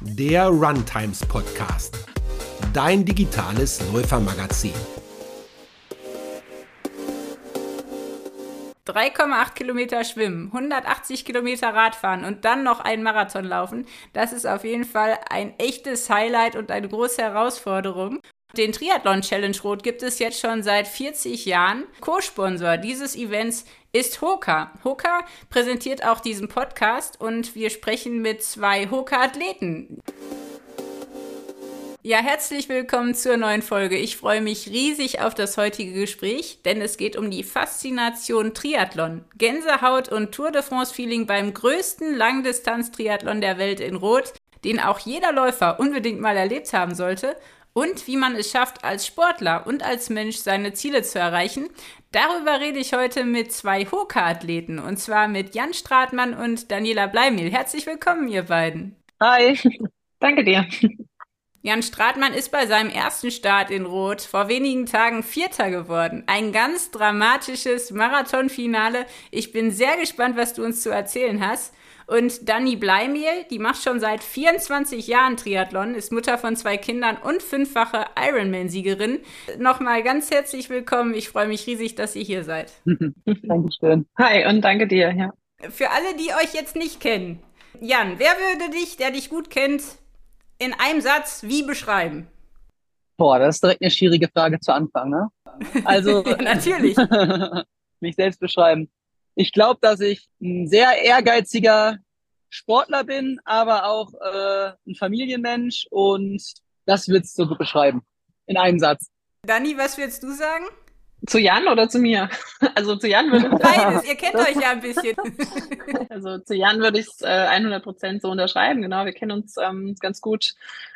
der Runtimes Podcast, dein digitales Läufermagazin. 3,8 Kilometer schwimmen, 180 Kilometer Radfahren und dann noch einen Marathon laufen. Das ist auf jeden Fall ein echtes Highlight und eine große Herausforderung. Den Triathlon Challenge Rot gibt es jetzt schon seit 40 Jahren. Co-Sponsor dieses Events ist Hoka. Hoka präsentiert auch diesen Podcast und wir sprechen mit 2 Hoka-Athleten. Ja, herzlich willkommen zur neuen Folge. Ich freue mich riesig auf das heutige Gespräch, denn es geht um die Faszination Triathlon. Gänsehaut und Tour de France-Feeling beim größten Langdistanz-Triathlon der Welt in Rot, den auch jeder Läufer unbedingt mal erlebt haben sollte. Und wie man es schafft, als Sportler und als Mensch seine Ziele zu erreichen. Darüber rede ich heute mit 2 Hoka-Athleten, und zwar mit Jan Stratmann und Daniela Bleimiel. Herzlich willkommen, ihr beiden. Hi, danke dir. Jan Stratmann ist bei seinem ersten Start in Rot vor wenigen Tagen Vierter geworden. Ein ganz dramatisches Marathonfinale. Ich bin sehr gespannt, was du uns zu erzählen hast. Und Dani Bleimiel, die macht schon seit 24 Jahren Triathlon, ist Mutter von 2 Kindern und 5-fache Ironman-Siegerin. Nochmal ganz herzlich willkommen. Ich freue mich riesig, dass ihr hier seid. Dankeschön. Hi und danke dir. Ja. Für alle, die euch jetzt nicht kennen, Jan, wer würde dich, der dich gut kennt, in einem Satz wie beschreiben? Boah, das ist direkt eine schwierige Frage zu Anfang, ne? Also, Ja, natürlich. mich selbst beschreiben. Ich glaube, dass ich ein sehr ehrgeiziger Sportler bin, aber auch ein Familienmensch, und das würdest du so beschreiben. In einem Satz. Dani, was würdest du sagen? Zu Jan oder zu mir? Also zu Jan würde ich Beides, ihr kennt euch ja ein bisschen. Also zu Jan würde ich es 100% so unterschreiben. Genau, wir kennen uns ganz gut.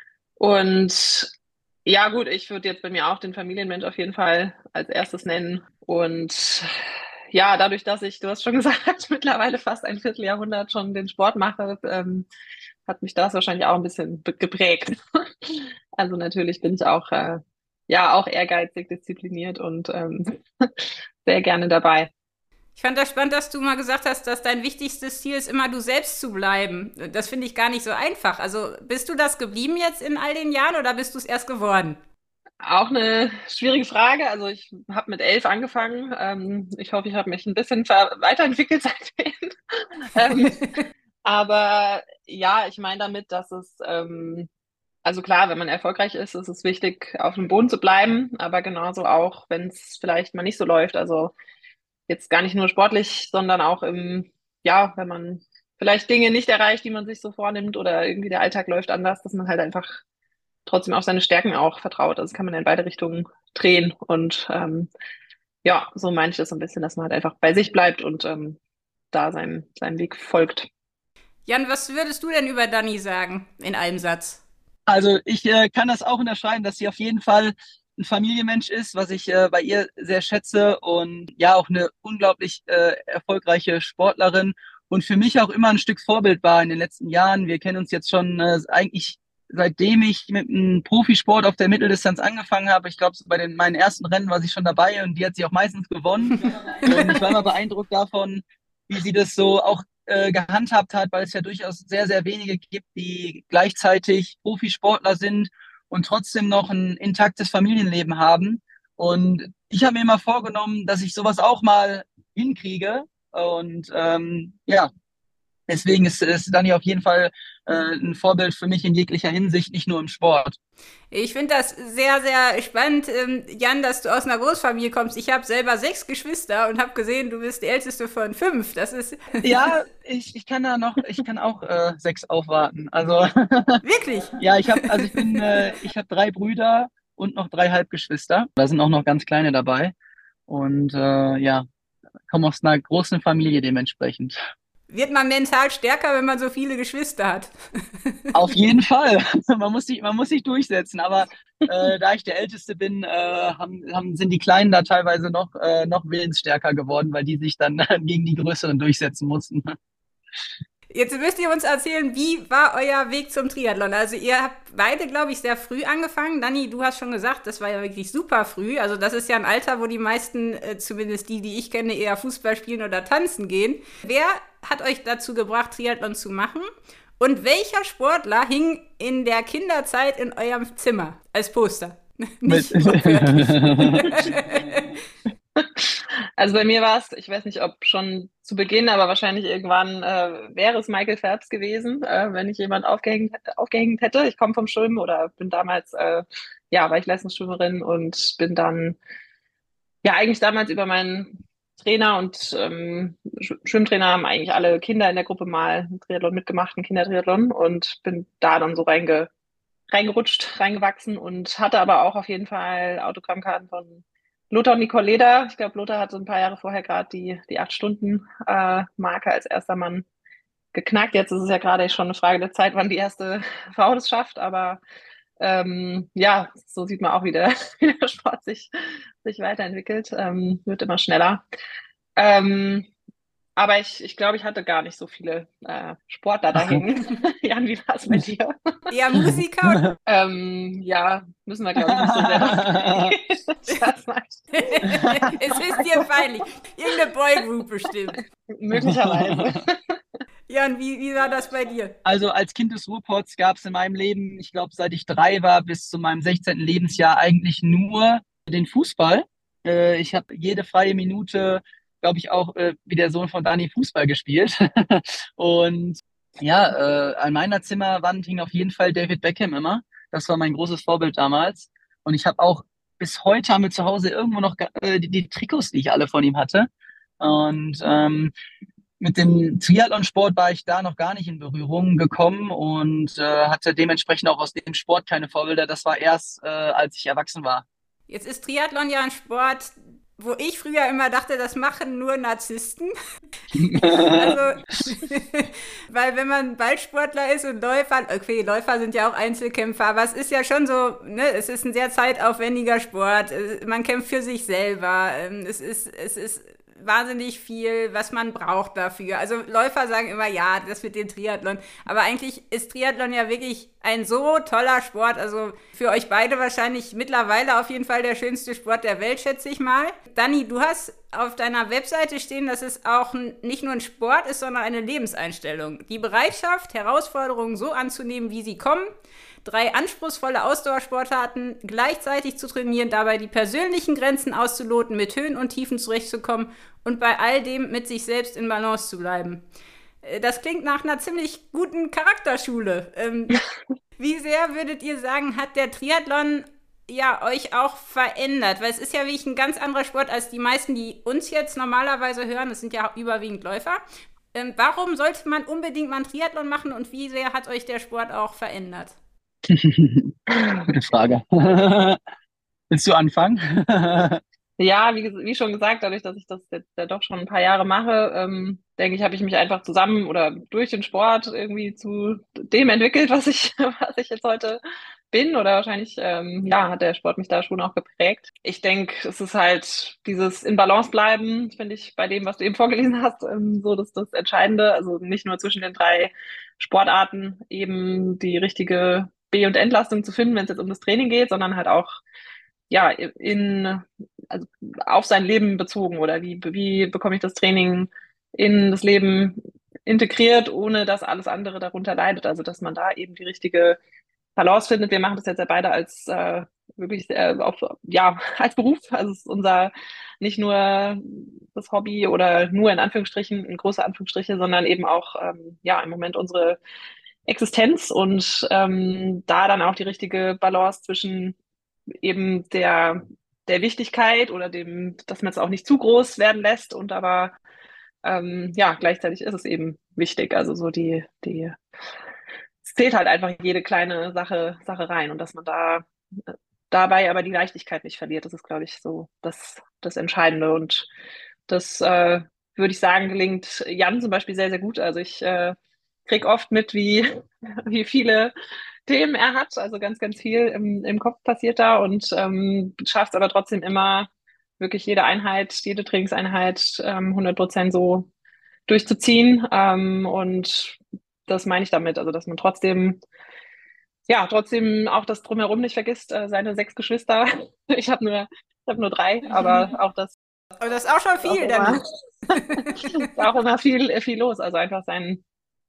Und ja gut, ich würde jetzt bei mir auch den Familienmensch auf jeden Fall als erstes nennen. Und ja, dadurch, dass ich, du hast schon gesagt, mittlerweile fast ein Vierteljahrhundert schon den Sport mache, hat mich das wahrscheinlich auch ein bisschen geprägt. Also natürlich bin ich auch auch ehrgeizig, diszipliniert und sehr gerne dabei. Ich fand das spannend, dass du mal gesagt hast, dass dein wichtigstes Ziel ist, immer du selbst zu bleiben. Das finde ich gar nicht so einfach. Also bist du das geblieben jetzt in all den Jahren oder bist du es erst geworden? Auch eine schwierige Frage. Also ich habe mit 11 angefangen. Ich hoffe, ich habe mich ein bisschen weiterentwickelt seitdem. ähm, aber ja, ich meine damit, dass es also klar, wenn man erfolgreich ist, ist es wichtig, auf dem Boden zu bleiben, aber genauso auch, wenn es vielleicht mal nicht so läuft. Also jetzt gar nicht nur sportlich, sondern auch wenn man vielleicht Dinge nicht erreicht, die man sich so vornimmt, oder irgendwie der Alltag läuft anders, dass man halt einfach trotzdem auf seine Stärken auch vertraut. Also kann man in beide Richtungen drehen, und so meine ich das so ein bisschen, dass man halt einfach bei sich bleibt und da seinem Weg folgt. Jan, was würdest du denn über Dani sagen in einem Satz? Also ich kann das auch unterschreiben, dass sie auf jeden Fall ein Familienmensch ist, was ich bei ihr sehr schätze, und ja, auch eine unglaublich erfolgreiche Sportlerin und für mich auch immer ein Stück Vorbild war in den letzten Jahren. Wir kennen uns jetzt schon eigentlich seitdem ich mit dem Profisport auf der Mitteldistanz angefangen habe. Ich glaube, so bei meinen ersten Rennen war sie schon dabei, und die hat sie auch meistens gewonnen. Und ich war immer beeindruckt davon, wie sie das so auch gehandhabt hat, weil es ja durchaus sehr, sehr wenige gibt, die gleichzeitig Profisportler sind und trotzdem noch ein intaktes Familienleben haben. Und ich habe mir immer vorgenommen, dass ich sowas auch mal hinkriege. Und deswegen ist Dani auf jeden Fall ein Vorbild für mich in jeglicher Hinsicht, nicht nur im Sport. Ich finde das sehr, sehr spannend, Jan, dass du aus einer Großfamilie kommst. Ich habe selber 6 Geschwister und habe gesehen, du bist die älteste von 5. Das ist Ja, ich kann auch 6 aufwarten. Also wirklich. ja, ich habe 3 Brüder und noch 3 Halbgeschwister. Da sind auch noch ganz kleine dabei. Und komme aus einer großen Familie dementsprechend. Wird man mental stärker, wenn man so viele Geschwister hat? Auf jeden Fall. Man muss sich durchsetzen. Aber da ich der Älteste bin, sind die Kleinen da teilweise noch willensstärker geworden, weil die sich dann gegen die Größeren durchsetzen mussten. Jetzt müsst ihr uns erzählen, wie war euer Weg zum Triathlon? Also ihr habt beide, glaube ich, sehr früh angefangen. Dani, du hast schon gesagt, das war ja wirklich super früh. Also das ist ja ein Alter, wo die meisten, zumindest die ich kenne, eher Fußball spielen oder tanzen gehen. Wer hat euch dazu gebracht, Triathlon zu machen? Und welcher Sportler hing in der Kinderzeit in eurem Zimmer als Poster? Nicht wortwörtlich. Also bei mir war es, ich weiß nicht, ob schon zu Beginn, aber wahrscheinlich irgendwann wäre es Michael Phelps gewesen, wenn ich jemand aufgehängt hätte. Ich komme vom Schwimmen oder bin damals, war ich Leistungsschwimmerin und bin dann ja eigentlich damals über meinen Trainer und Schwimmtrainer haben eigentlich alle Kinder in der Gruppe mal einen Triathlon mitgemacht, einen Kindertriathlon und bin da dann so reingerutscht, reingewachsen und hatte aber auch auf jeden Fall Autogrammkarten von Lothar und Nicole Leder. Ich glaube, Lothar hat so ein paar Jahre vorher gerade die 8-Stunden-Marke als erster Mann geknackt. Jetzt ist es ja gerade schon eine Frage der Zeit, wann die erste Frau das schafft, aber so sieht man auch, wie der Sport sich weiterentwickelt, wird immer schneller. Aber ich glaube, ich hatte gar nicht so viele Sportler da hängen. Jan, wie war es bei dir? Ja, Musiker? Müssen wir, glaube ich, nicht so sehr drauf eingehen. Es ist dir peinlich. Irgendeine Boygroup bestimmt. Möglicherweise. Jan, wie war das bei dir? Also als Kind des Ruhrpots gab es in meinem Leben, ich glaube, seit ich 3 war bis zu meinem 16. Lebensjahr eigentlich nur den Fußball. Ich habe jede freie Minute, glaube ich, auch wie der Sohn von Dani Fußball gespielt. Und ja, an meiner Zimmerwand hing auf jeden Fall David Beckham immer. Das war mein großes Vorbild damals. Und ich habe auch bis heute haben wir zu Hause irgendwo noch die Trikots, die ich alle von ihm hatte. Und mit dem Triathlonsport war ich da noch gar nicht in Berührung gekommen und hatte dementsprechend auch aus dem Sport keine Vorbilder. Das war erst, als ich erwachsen war. Jetzt ist Triathlon ja ein Sport, wo ich früher immer dachte, das machen nur Narzissten. Also, weil wenn man Ballsportler ist und Läufer, okay, Läufer sind ja auch Einzelkämpfer, aber es ist ja schon so, ne, es ist ein sehr zeitaufwendiger Sport, man kämpft für sich selber, es ist wahnsinnig viel, was man braucht dafür. Also Läufer sagen immer, ja, das mit dem Triathlon. Aber eigentlich ist Triathlon ja wirklich ein so toller Sport. Also für euch beide wahrscheinlich mittlerweile auf jeden Fall der schönste Sport der Welt, schätze ich mal. Dani, du hast auf deiner Webseite stehen, dass es auch nicht nur ein Sport ist, sondern eine Lebenseinstellung. Die Bereitschaft, Herausforderungen so anzunehmen, wie sie kommen. 3 anspruchsvolle Ausdauersportarten gleichzeitig zu trainieren, dabei die persönlichen Grenzen auszuloten, mit Höhen und Tiefen zurechtzukommen und bei all dem mit sich selbst in Balance zu bleiben. Das klingt nach einer ziemlich guten Charakterschule. Wie sehr würdet ihr sagen, hat der Triathlon ja euch auch verändert? Weil es ist ja wirklich ein ganz anderer Sport als die meisten, die uns jetzt normalerweise hören. Das sind ja überwiegend Läufer. Warum sollte man unbedingt mal einen Triathlon machen und wie sehr hat euch der Sport auch verändert? Gute Frage. Willst du anfangen? Ja, wie schon gesagt, dadurch, dass ich das jetzt ja doch schon ein paar Jahre mache, denke ich, habe ich mich einfach zusammen oder durch den Sport irgendwie zu dem entwickelt, was ich jetzt heute bin. Oder wahrscheinlich, hat der Sport mich da schon auch geprägt. Ich denke, es ist halt dieses in Balance bleiben, finde ich, bei dem, was du eben vorgelesen hast, so das Entscheidende. Also nicht nur zwischen den 3 Sportarten eben die richtige B- und Entlastung zu finden, wenn es jetzt um das Training geht, sondern halt auch ja also auf sein Leben bezogen oder wie bekomme ich das Training in das Leben integriert, ohne dass alles andere darunter leidet. Also dass man da eben die richtige Balance findet. Wir machen das jetzt ja beide als wirklich als Beruf. Also es ist unser nicht nur das Hobby oder nur in Anführungsstrichen, in große Anführungsstriche, sondern eben auch im Moment unsere Existenz und da dann auch die richtige Balance zwischen eben der Wichtigkeit oder dem, dass man es auch nicht zu groß werden lässt und aber gleichzeitig ist es eben wichtig. Also so es zählt halt einfach jede kleine Sache rein und dass man dabei aber die Leichtigkeit nicht verliert, das ist, glaube ich, so das Entscheidende und das würde ich sagen, gelingt Jan zum Beispiel sehr, sehr gut. Also ich krieg oft mit, wie viele Themen er hat, also ganz, ganz viel im Kopf passiert da und schafft es aber trotzdem immer, wirklich jede Einheit, jede Trainingseinheit 100% so durchzuziehen. Und das meine ich damit, also dass man trotzdem auch das Drumherum nicht vergisst, seine 6 Geschwister. Ich habe nur 3, aber auch das. Aber das ist auch schon viel, dann. Ist auch immer viel, viel los. Also einfach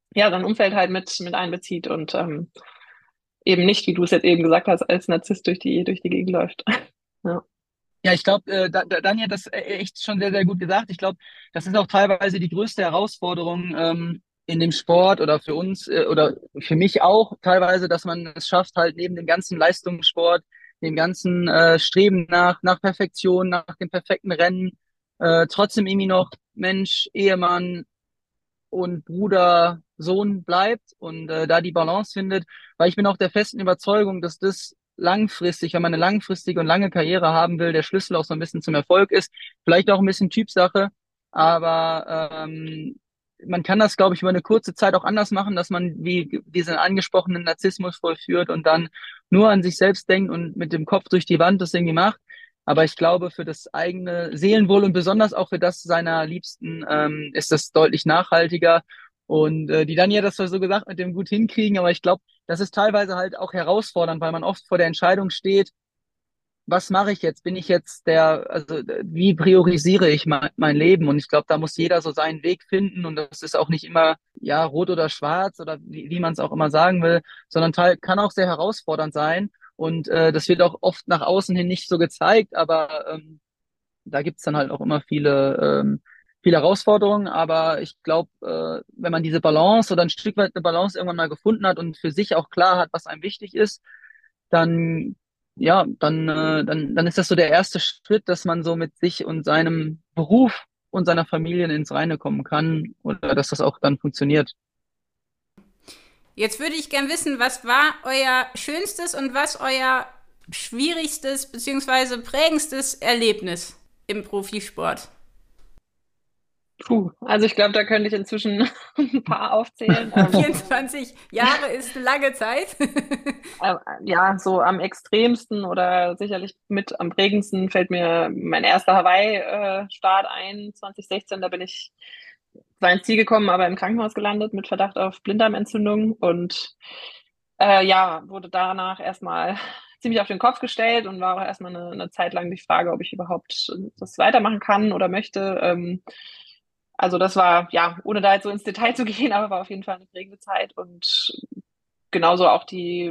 ja, sein Umfeld halt mit einbezieht und eben nicht, wie du es jetzt eben gesagt hast, als Narzisst durch die Gegend läuft. Ja. Ja, ich glaube, Daniel hat das echt schon sehr, sehr gut gesagt. Ich glaube, das ist auch teilweise die größte Herausforderung in dem Sport oder für uns oder für mich auch teilweise, dass man es schafft, halt neben dem ganzen Leistungssport, dem ganzen Streben nach Perfektion, nach dem perfekten Rennen, trotzdem irgendwie noch Mensch, Ehemann und Bruder, Sohn bleibt und da die Balance findet, weil ich bin auch der festen Überzeugung, dass das langfristig, wenn man eine langfristige und lange Karriere haben will, der Schlüssel auch so ein bisschen zum Erfolg ist. Vielleicht auch ein bisschen Typsache, aber man kann das, glaube ich, über eine kurze Zeit auch anders machen, dass man wie diesen angesprochenen Narzissmus vollführt und dann nur an sich selbst denkt und mit dem Kopf durch die Wand das irgendwie macht. Aber ich glaube, für das eigene Seelenwohl und besonders auch für das seiner Liebsten ist das deutlich nachhaltiger. Und die Dani hat das zwar so gesagt mit dem gut hinkriegen, aber ich glaube, das ist teilweise halt auch herausfordernd, weil man oft vor der Entscheidung steht, was mache ich jetzt? Bin ich jetzt wie priorisiere ich mein Leben? Und ich glaube, da muss jeder so seinen Weg finden. Und das ist auch nicht immer, ja, rot oder schwarz oder wie man es auch immer sagen will, sondern kann auch sehr herausfordernd sein. Und das wird auch oft nach außen hin nicht so gezeigt, aber da gibt's dann halt auch immer viele Herausforderungen. Aber ich glaube, wenn man diese Balance oder ein Stück weit eine Balance irgendwann mal gefunden hat und für sich auch klar hat, was einem wichtig ist, dann ja, dann ist das so der erste Schritt, dass man so mit sich und seinem Beruf und seiner Familie ins Reine kommen kann oder dass das auch dann funktioniert. Jetzt würde ich gern wissen, was war euer schönstes und was euer schwierigstes bzw. prägendstes Erlebnis im Profisport? Puh, also ich glaube, da könnte ich inzwischen ein paar aufzählen. 24 Jahre ist eine lange Zeit. Ja, so am extremsten oder sicherlich mit am prägendsten fällt mir mein erster Hawaii-Start ein, 2016. Da bin ich zwar ins Ziel gekommen, aber im Krankenhaus gelandet mit Verdacht auf Blinddarmentzündung und ja, wurde danach erstmal ziemlich auf den Kopf gestellt und war auch erstmal eine Zeit lang die Frage, ob ich überhaupt das weitermachen kann oder möchte. Also das war, ja, ohne da jetzt so ins Detail zu gehen, aber war auf jeden Fall eine prägende Zeit und genauso auch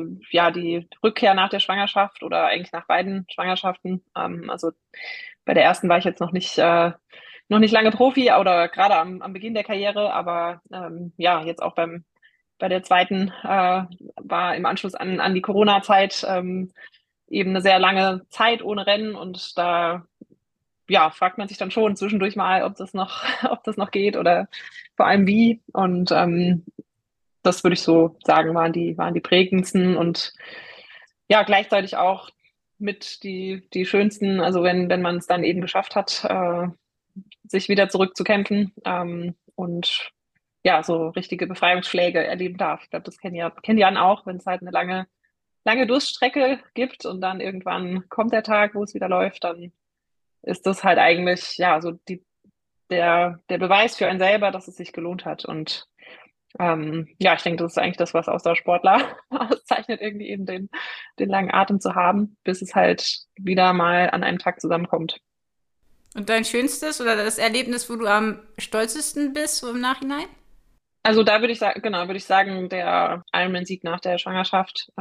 die Rückkehr nach der Schwangerschaft oder eigentlich nach beiden Schwangerschaften. Also bei der ersten war ich jetzt noch nicht lange Profi oder gerade am Beginn der Karriere, aber ja, jetzt auch bei der zweiten war im Anschluss an die Corona-Zeit eben eine sehr lange Zeit ohne Rennen und da ja, fragt man sich dann schon zwischendurch mal, ob das noch, ob das noch geht oder vor allem wie. Und das würde ich so sagen, waren die prägendsten und ja, gleichzeitig auch mit die schönsten, also wenn man es dann eben geschafft hat, sich wieder zurückzukämpfen und ja, so richtige Befreiungsschläge erleben darf. Ich glaube, das kennen Jan auch, wenn es halt eine lange Durststrecke gibt und dann irgendwann kommt der Tag, wo es wieder läuft, dann ist das halt eigentlich, ja, so der Beweis für einen selber, dass es sich gelohnt hat. Und ja, ich denke, das ist eigentlich das, was Ausdauersportler auszeichnet, irgendwie eben den langen Atem zu haben, bis es halt wieder mal an einem Tag zusammenkommt. Und dein schönstes oder das Erlebnis, wo du am stolzesten bist, so im Nachhinein? Also da würde ich sagen, genau, würde ich sagen, der Ironman-Sieg nach der Schwangerschaft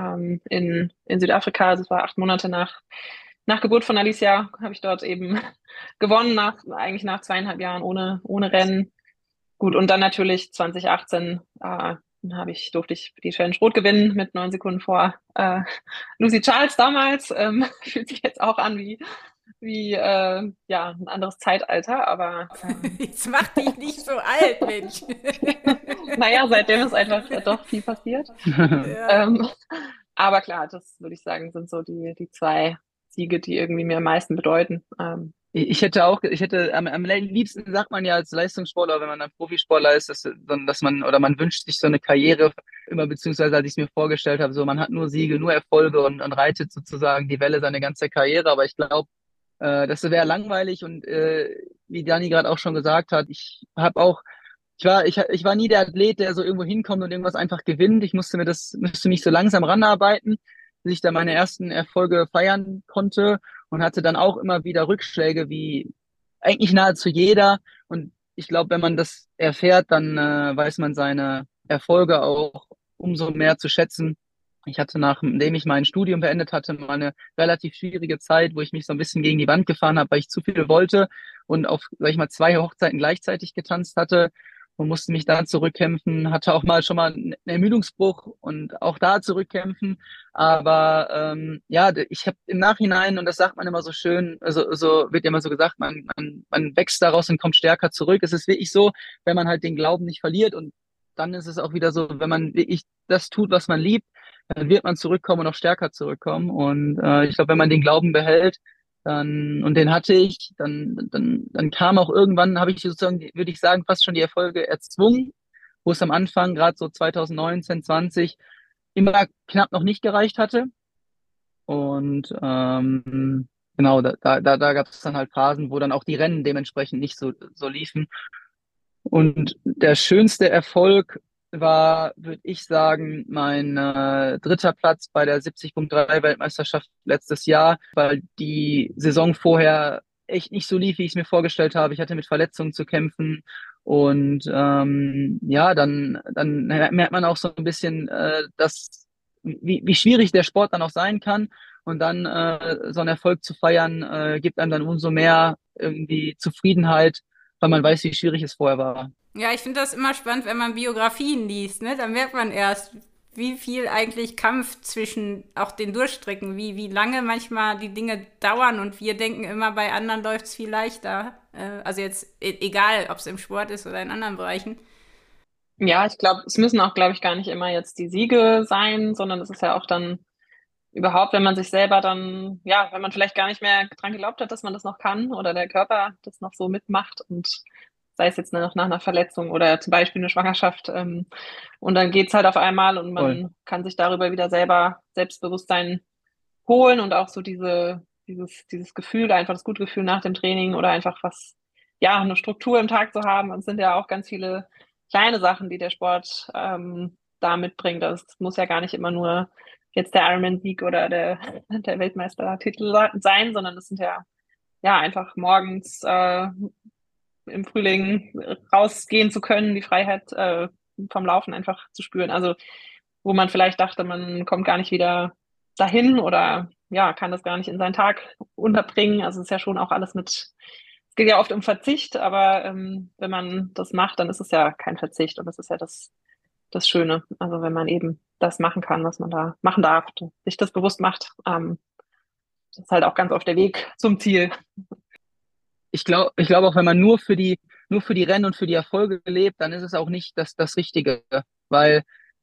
in Südafrika, also es war 8 Monate nach Geburt von Alicia, habe ich dort eben gewonnen, eigentlich nach 2,5 Jahren ohne Rennen. Gut, und dann natürlich 2018 durfte ich die Challenge Rot gewinnen mit 9 Sekunden vor Lucy Charles damals. Fühlt sich jetzt auch an wie ja, ein anderes Zeitalter, aber Jetzt mach dich nicht so alt, Mensch. naja, seitdem ist einfach doch viel passiert. Ja. Aber klar, das würde ich sagen, sind so die zwei Siege, die irgendwie mir am meisten bedeuten. Ich hätte am liebsten sagt man ja als Leistungssportler, wenn man ein Profisportler ist, dass man oder man wünscht sich so eine Karriere immer, beziehungsweise als ich es mir vorgestellt habe, so man hat nur Siege, nur Erfolge und reitet sozusagen die Welle seine ganze Karriere. Aber ich glaube, das wäre langweilig und wie Dani gerade auch schon gesagt hat, ich war nie der Athlet, der so irgendwo hinkommt und irgendwas einfach gewinnt. Müsste mich so langsam ranarbeiten, bis ich da meine ersten Erfolge feiern konnte und hatte dann auch immer wieder Rückschläge, wie eigentlich nahezu jeder. Und ich glaube, wenn man das erfährt, dann weiß man Erfolge auch umso mehr zu schätzen. Ich hatte, nachdem ich mein Studium beendet hatte, mal eine relativ schwierige Zeit, wo ich mich so ein bisschen gegen die Wand gefahren habe, weil ich zu viel wollte und auf, sag ich mal, 2 Hochzeiten gleichzeitig getanzt hatte und musste mich da zurückkämpfen, hatte auch mal schon mal einen Ermüdungsbruch und auch da zurückkämpfen. Aber ja, ich habe im Nachhinein, und das sagt man immer so schön, so wird ja immer so gesagt, man wächst daraus und kommt stärker zurück. Es ist wirklich so, wenn man halt den Glauben nicht verliert, und dann ist es auch wieder so, wenn man wirklich das tut, was man liebt, dann wird man zurückkommen und auch stärker zurückkommen. Und ich glaube, wenn man den Glauben behält, dann, und den hatte ich, dann kam auch irgendwann, habe ich sozusagen, würde ich sagen, fast schon die Erfolge erzwungen, wo es am Anfang, gerade so 2019, 20, immer knapp noch nicht gereicht hatte. Und genau, da gab es dann halt Phasen, wo dann auch die Rennen dementsprechend nicht so liefen. Und der schönste Erfolg war, würde ich sagen, mein dritter Platz bei der 70.3 Weltmeisterschaft letztes Jahr, weil die Saison vorher echt nicht so lief, wie ich es mir vorgestellt habe. Ich hatte mit Verletzungen zu kämpfen. Und ja, dann merkt man auch so ein bisschen, wie schwierig der Sport dann auch sein kann. Und dann so einen Erfolg zu feiern, gibt einem dann umso mehr irgendwie Zufriedenheit, weil man weiß, wie schwierig es vorher war. Ja, ich finde das immer spannend, wenn man Biografien liest, ne? Dann merkt man erst, wie viel eigentlich Kampf zwischen auch den Durchstrecken, wie lange manchmal die Dinge dauern und wir denken immer, bei anderen läuft es viel leichter. Also jetzt egal, ob es im Sport ist oder in anderen Bereichen. Ja, ich glaube, es müssen auch, glaube ich, gar nicht immer jetzt die Siege sein, sondern es ist ja auch dann überhaupt, wenn man sich selber dann, ja, wenn man vielleicht gar nicht mehr dran geglaubt hat, dass man das noch kann oder der Körper das noch so mitmacht und sei es jetzt noch nach einer Verletzung oder zum Beispiel eine Schwangerschaft, und dann geht's halt auf einmal und Voll. man kann sich darüber wieder selber Selbstbewusstsein holen und auch so dieses Gefühl, einfach das gute Gefühl nach dem Training oder einfach was, ja, eine Struktur im Tag zu haben. Und es sind ja auch ganz viele kleine Sachen, die der Sport da mitbringt. Also es muss ja gar nicht immer nur jetzt der Ironman-Sieg oder der Weltmeistertitel sein, sondern es sind ja einfach morgens im Frühling rausgehen zu können, die Freiheit vom Laufen einfach zu spüren. Also wo man vielleicht dachte, man kommt gar nicht wieder dahin oder ja, kann das gar nicht in seinen Tag unterbringen. Also es ist ja schon auch alles mit, es geht ja oft um Verzicht, aber wenn man das macht, dann ist es ja kein Verzicht und das ist ja das Schöne. Also wenn man eben das machen kann, was man da machen darf, sich das bewusst macht, das ist halt auch ganz oft der Weg zum Ziel. Ich glaube auch, wenn man nur für die Rennen und für die Erfolge lebt, dann ist es auch nicht das Richtige, weil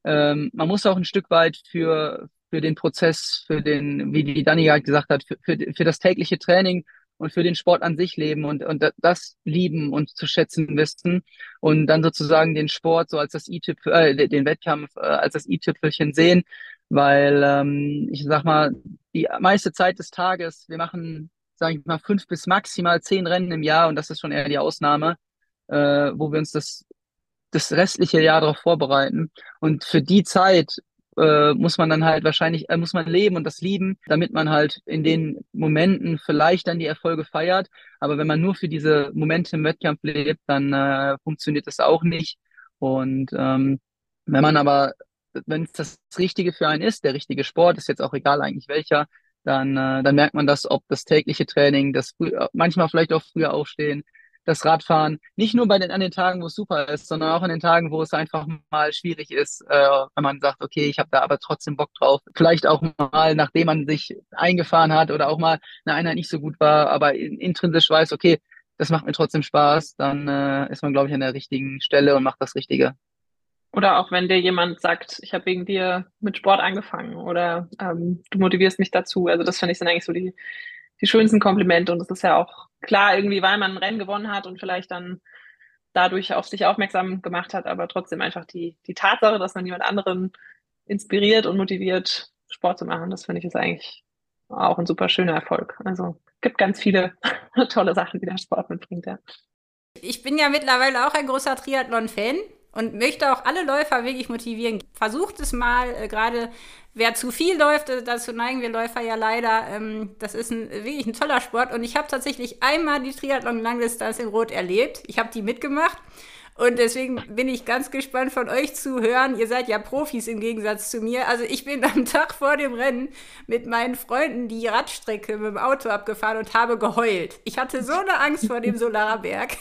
man muss auch ein Stück weit für den Prozess, wie die Dani halt gesagt hat, für das tägliche Training und für den Sport an sich leben und das lieben und zu schätzen wissen und dann sozusagen den Sport so als das i-Tüpfel, den Wettkampf als das i-Tüpfelchen sehen, weil ich sag mal, die meiste Zeit des Tages, wir machen, sage ich mal, 5 bis maximal 10 Rennen im Jahr und das ist schon eher die Ausnahme, wo wir uns das restliche Jahr darauf vorbereiten. Und für die Zeit muss man dann halt wahrscheinlich, muss man leben und das lieben, damit man halt in den Momenten vielleicht dann die Erfolge feiert. Aber wenn man nur für diese Momente im Wettkampf lebt, dann funktioniert das auch nicht. Und wenn man aber, wenn es das Richtige für einen ist, der richtige Sport, ist jetzt auch egal eigentlich welcher, dann merkt man das, ob das tägliche Training, manchmal vielleicht auch früher aufstehen, das Radfahren, nicht nur an den Tagen, wo es super ist, sondern auch an den Tagen, wo es einfach mal schwierig ist, wenn man sagt, okay, ich habe da aber trotzdem Bock drauf. Vielleicht auch mal, nachdem man sich eingefahren hat oder auch mal eine Einheit nicht so gut war, aber intrinsisch weiß, okay, das macht mir trotzdem Spaß, dann ist man, glaube ich, an der richtigen Stelle und macht das Richtige. Oder auch wenn dir jemand sagt, ich habe wegen dir mit Sport angefangen oder du motivierst mich dazu. Also das finde ich sind eigentlich so die schönsten Komplimente. Und das ist ja auch klar irgendwie, weil man ein Rennen gewonnen hat und vielleicht dann dadurch auf sich aufmerksam gemacht hat, aber trotzdem einfach die Tatsache, dass man jemand anderen inspiriert und motiviert, Sport zu machen, das finde ich ist eigentlich auch ein super schöner Erfolg. Also gibt ganz viele tolle Sachen, die der Sport mitbringt, ja. Ich bin ja mittlerweile auch ein großer Triathlon-Fan und möchte auch alle Läufer wirklich motivieren. Versucht es mal, gerade wer zu viel läuft, dazu neigen wir Läufer ja leider. Das ist wirklich ein toller Sport und ich habe tatsächlich einmal die Triathlon-Langdistanz in Rot erlebt. Ich habe die mitgemacht Und deswegen bin ich ganz gespannt von euch zu hören. Ihr seid ja Profis im Gegensatz zu mir. Also ich bin am Tag vor dem Rennen mit meinen Freunden die Radstrecke mit dem Auto abgefahren und habe geheult. Ich hatte so eine Angst vor dem Solarberg.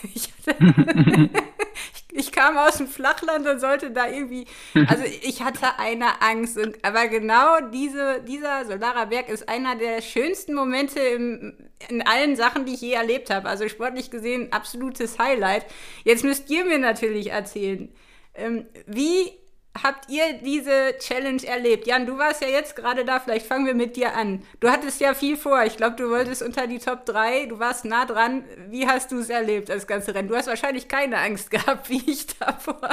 Ich kam aus dem Flachland und sollte da irgendwie, also ich hatte eine Angst. Aber genau dieser Solarer Berg ist einer der schönsten Momente in allen Sachen, die ich je erlebt habe. Also sportlich gesehen absolutes Highlight. Jetzt müsst ihr mir natürlich erzählen, wie habt ihr diese Challenge erlebt? Jan, du warst ja jetzt gerade da, vielleicht fangen wir mit dir an. Du hattest ja viel vor, ich glaube, du wolltest unter die Top 3, du warst nah dran. Wie hast du es erlebt, das ganze Rennen? Du hast wahrscheinlich keine Angst gehabt, wie ich davor.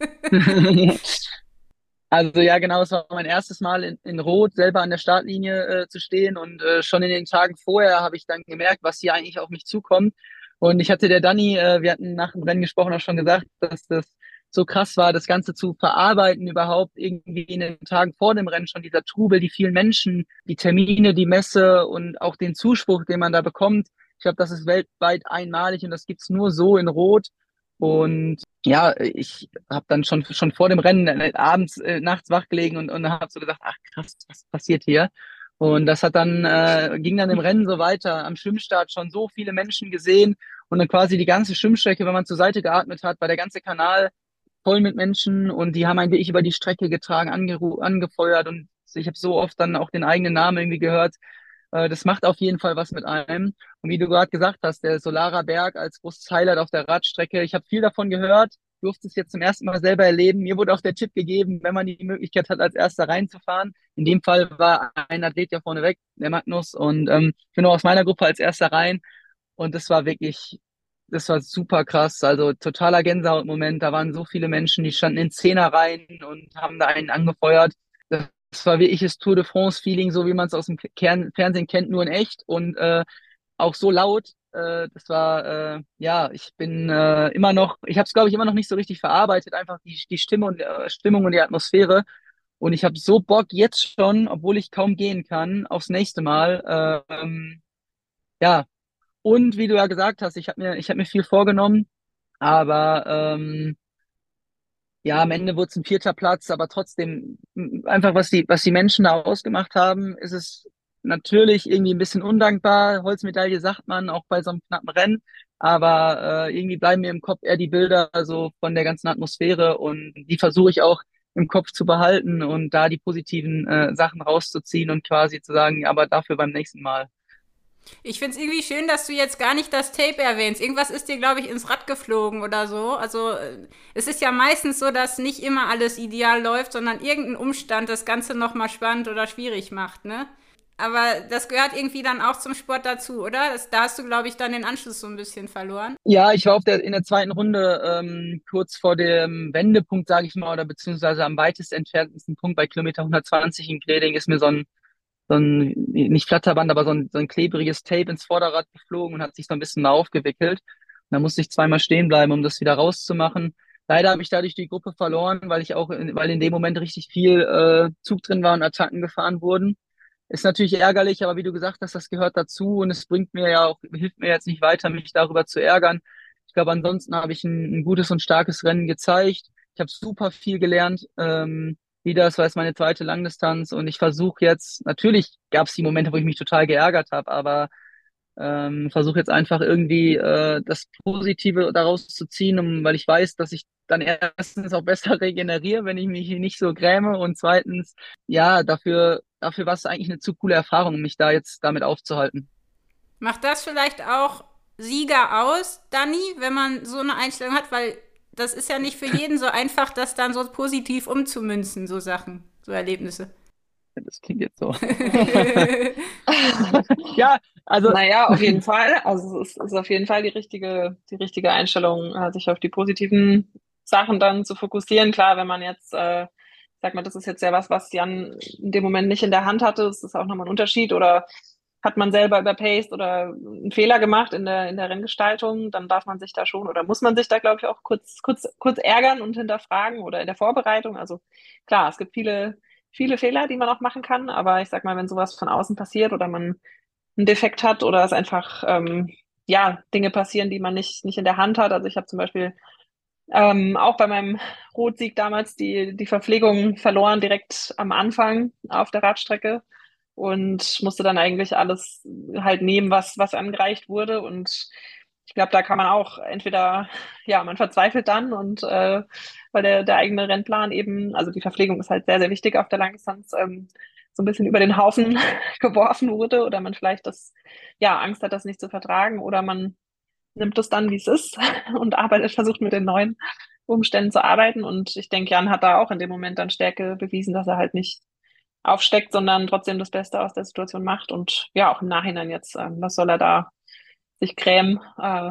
Also ja, genau, es war mein erstes Mal in Rot selber an der Startlinie zu stehen und schon in den Tagen vorher habe ich dann gemerkt, was hier eigentlich auf mich zukommt. Und ich hatte der Dani, wir hatten nach dem Rennen gesprochen, auch schon gesagt, dass das so krass war, das Ganze zu verarbeiten überhaupt irgendwie in den Tagen vor dem Rennen schon dieser Trubel, die vielen Menschen, die Termine, die Messe und auch den Zuspruch, den man da bekommt. Ich glaube, das ist weltweit einmalig und das gibt's nur so in Rot. Und ja, ich habe dann schon vor dem Rennen abends, nachts wach gelegen und habe so gedacht, ach krass, was passiert hier? Und das hat dann ging dann im Rennen so weiter. Am Schwimmstart schon so viele Menschen gesehen und dann quasi die ganze Schwimmstrecke, wenn man zur Seite geatmet hat, war der ganze Kanal voll mit Menschen und die haben einen wirklich über die Strecke getragen, angefeuert und ich habe so oft dann auch den eigenen Namen irgendwie gehört. Das macht auf jeden Fall was mit einem. Und wie du gerade gesagt hast, der Solarer Berg als großes Highlight auf der Radstrecke. Ich habe viel davon gehört, durfte es jetzt zum ersten Mal selber erleben. Mir wurde auch der Tipp gegeben, wenn man die Möglichkeit hat, als Erster reinzufahren. In dem Fall war ein Athlet ja vorneweg, der Magnus, und ich bin auch aus meiner Gruppe als Erster rein. Und das war super krass. Also totaler Gänsehautmoment. Da waren so viele Menschen, die standen in Zehnerreihen und haben da einen angefeuert. Das war wirkliches Tour de France-Feeling, so wie man es aus dem Fernsehen kennt, nur in echt und auch so laut. Das war, ja, ich bin immer noch, ich habe es, glaube ich, immer noch nicht so richtig verarbeitet, einfach die Stimmung und die Atmosphäre. Und ich habe so Bock jetzt schon, obwohl ich kaum gehen kann, aufs nächste Mal. Ja, und wie du ja gesagt hast, ich hab mir viel vorgenommen, aber ja, am Ende wurde es ein vierter Platz, aber trotzdem einfach, was die Menschen da ausgemacht haben, ist es natürlich irgendwie ein bisschen undankbar. Holzmedaille sagt man, auch bei so einem knappen Rennen. Aber irgendwie bleiben mir im Kopf eher die Bilder so von der ganzen Atmosphäre und die versuche ich auch im Kopf zu behalten und da die positiven Sachen rauszuziehen und quasi zu sagen, aber dafür beim nächsten Mal. Ich finde es irgendwie schön, dass du jetzt gar nicht das Tape erwähnst. Irgendwas ist dir, glaube ich, ins Rad geflogen oder so. Also es ist ja meistens so, dass nicht immer alles ideal läuft, sondern irgendein Umstand das Ganze nochmal spannend oder schwierig macht, ne? Aber das gehört irgendwie dann auch zum Sport dazu, oder? Da hast du, glaube ich, dann den Anschluss so ein bisschen verloren. Ja, ich war in der zweiten Runde kurz vor dem Wendepunkt, sage ich mal, oder beziehungsweise am weitest entferntesten Punkt bei Kilometer 120 in Greding ist mir so ein, nicht Flatterband, aber so ein klebriges Tape ins Vorderrad geflogen und hat sich so ein bisschen aufgewickelt. Und da musste ich zweimal stehen bleiben, um das wieder rauszumachen. Leider habe ich dadurch die Gruppe verloren, weil in dem Moment richtig viel Zug drin war und Attacken gefahren wurden. Ist natürlich ärgerlich, aber wie du gesagt hast, das gehört dazu und es hilft mir jetzt nicht weiter, mich darüber zu ärgern. Ich glaube, ansonsten habe ich ein gutes und starkes Rennen gezeigt. Ich habe super viel gelernt. Das war jetzt meine zweite Langdistanz und ich versuche jetzt, natürlich gab es die Momente, wo ich mich total geärgert habe, aber versuche jetzt einfach irgendwie das Positive daraus zu ziehen, weil ich weiß, dass ich dann erstens auch besser regeneriere, wenn ich mich nicht so gräme und zweitens, ja, dafür war es eigentlich eine zu coole Erfahrung, mich da jetzt damit aufzuhalten. Macht das vielleicht auch Sieger aus, Dani, wenn man so eine Einstellung hat? Weil das ist ja nicht für jeden so einfach, das dann so positiv umzumünzen, so Sachen, so Erlebnisse. Das klingt jetzt so. Ja, also Naja, auf jeden Fall. Also es ist auf jeden Fall die richtige Einstellung, sich auf die positiven Sachen dann zu fokussieren. Klar, wenn man jetzt, sag mal, das ist jetzt ja was Jan in dem Moment nicht in der Hand hatte, das ist auch nochmal ein Unterschied. Oder hat man selber überpaced oder einen Fehler gemacht in der Renngestaltung, dann darf man sich da schon oder muss man sich da, glaube ich, auch kurz ärgern und hinterfragen oder in der Vorbereitung. Also klar, es gibt viele Fehler, die man auch machen kann, aber ich sag mal, wenn sowas von außen passiert oder man einen Defekt hat oder es einfach ja Dinge passieren, die man nicht in der Hand hat. Also ich habe zum Beispiel Auch bei meinem Rotsieg damals die Verpflegung verloren direkt am Anfang auf der Radstrecke und musste dann eigentlich alles halt nehmen, was angereicht wurde. Und ich glaube, da kann man auch entweder, ja, man verzweifelt dann und weil der eigene Rennplan eben, also die Verpflegung ist halt sehr, sehr wichtig auf der Langdistanz, so ein bisschen über den Haufen geworfen wurde oder man vielleicht ja, Angst hat, das nicht zu vertragen oder man nimmt es dann, wie es ist und versucht mit den neuen Umständen zu arbeiten. Und ich denke, Jan hat da auch in dem Moment dann Stärke bewiesen, dass er halt nicht aufsteckt, sondern trotzdem das Beste aus der Situation macht. Und ja, auch im Nachhinein jetzt, was soll er da sich grämen?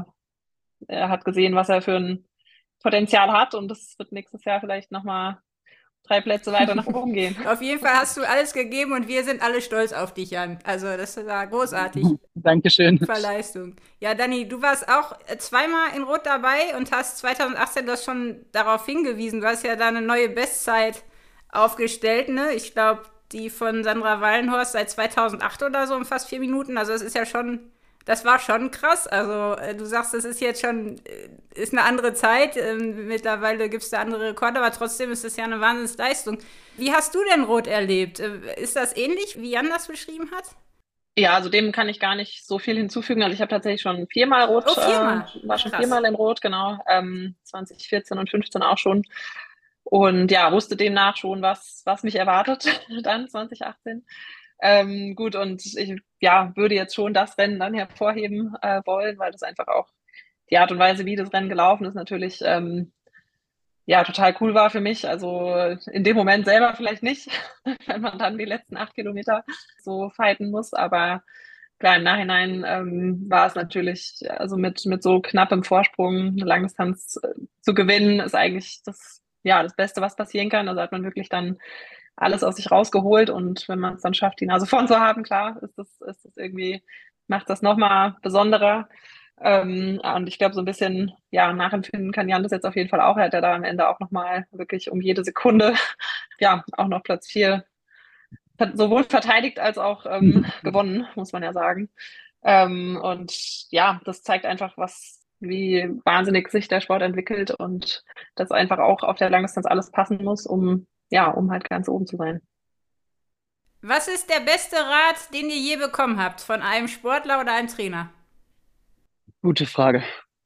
Er hat gesehen, was er für ein Potenzial hat und das wird nächstes Jahr vielleicht nochmal 3 Plätze weiter nach oben gehen. Auf jeden Fall hast du alles gegeben und wir sind alle stolz auf dich, Jan. Also das war großartig. Dankeschön. Verleistung. Ja, Dani, du warst auch zweimal in Rot dabei und hast 2018 das schon darauf hingewiesen. Du hast ja da eine neue Bestzeit aufgestellt, ne? Ich glaube, die von Sandra Wallenhorst seit 2008 oder so um fast 4 Minuten. Also es ist ja schon, das war schon krass. Also du sagst, das ist jetzt schon, ist eine andere Zeit. Mittlerweile gibt es da andere Rekorde, aber trotzdem ist es ja eine Wahnsinnsleistung. Wie hast du denn Rot erlebt? Ist das ähnlich, wie Jan das beschrieben hat? Ja, also dem kann ich gar nicht so viel hinzufügen. Also ich habe tatsächlich schon 4-mal Rot, Oh, 4-mal. war schon Krass. 4-mal in Rot, genau. 2014 und 15 auch schon. Und ja, wusste demnach schon, was mich erwartet dann 2018. Gut, und ich ja, würde jetzt schon das Rennen dann hervorheben wollen, weil das einfach auch die Art und Weise, wie das Rennen gelaufen ist, natürlich ja, total cool war für mich. Also in dem Moment selber vielleicht nicht, wenn man dann die letzten 8 Kilometer so fighten muss. Aber klar, im Nachhinein war es natürlich, also mit so knappem Vorsprung eine Langdistanz zu gewinnen, ist eigentlich ja, das Beste, was passieren kann. Also hat man wirklich dann alles aus sich rausgeholt und wenn man es dann schafft, die Nase vorn zu haben, klar, ist das irgendwie, macht das nochmal besonderer. Und ich glaube, so ein bisschen, ja, nachempfinden kann Jan das jetzt auf jeden Fall auch. Er hat ja da am Ende auch nochmal wirklich um jede Sekunde, ja, auch noch Platz 4 sowohl verteidigt als auch gewonnen, muss man ja sagen. Und ja, das zeigt einfach, wie wahnsinnig sich der Sport entwickelt und dass einfach auch auf der Langdistanz alles passen muss, um halt ganz oben zu sein. Was ist der beste Rat, den ihr je bekommen habt? Von einem Sportler oder einem Trainer? Gute Frage.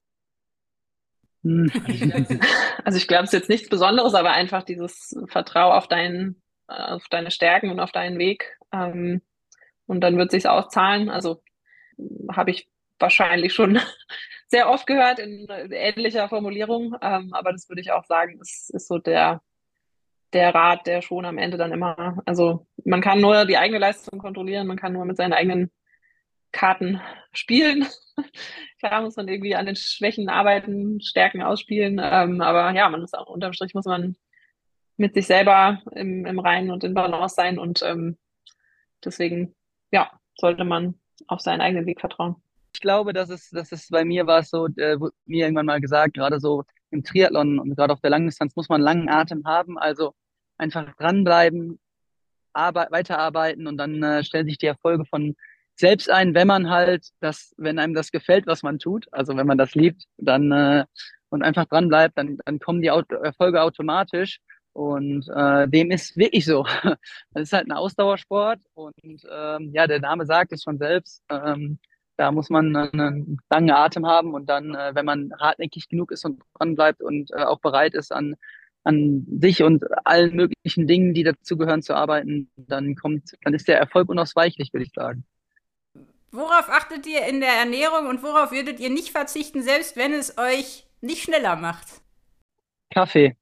Also ich glaube, es ist jetzt nichts Besonderes, aber einfach dieses Vertrau auf auf deine Stärken und auf deinen Weg. Und dann wird sich's auszahlen. Also habe ich wahrscheinlich schon sehr oft gehört in ähnlicher Formulierung. Aber das würde ich auch sagen, ist so der Rat, der schon am Ende dann immer, also man kann nur die eigene Leistung kontrollieren, man kann nur mit seinen eigenen Karten spielen. Klar muss man irgendwie an den Schwächen arbeiten, Stärken ausspielen, aber ja, man muss auch unterm Strich muss man mit sich selber im Reinen und in Balance sein und deswegen, ja, sollte man auf seinen eigenen Weg vertrauen. Ich glaube, das ist bei mir war es so, wurde mir irgendwann mal gesagt, gerade so im Triathlon und gerade auf der Langdistanz muss man einen langen Atem haben, also einfach dranbleiben, weiterarbeiten und dann stellen sich die Erfolge von selbst ein, wenn man halt wenn einem das gefällt, was man tut, also wenn man das liebt, dann und einfach dranbleibt, dann kommen die Erfolge automatisch und dem ist wirklich so. Das ist halt ein Ausdauersport und ja, der Name sagt es schon selbst. Da muss man einen langen Atem haben und dann, wenn man hartnäckig genug ist und dran bleibt und auch bereit ist, an sich und allen möglichen Dingen, die dazugehören, zu arbeiten, dann ist der Erfolg unausweichlich, würde ich sagen. Worauf achtet ihr in der Ernährung und worauf würdet ihr nicht verzichten, selbst wenn es euch nicht schneller macht? Kaffee,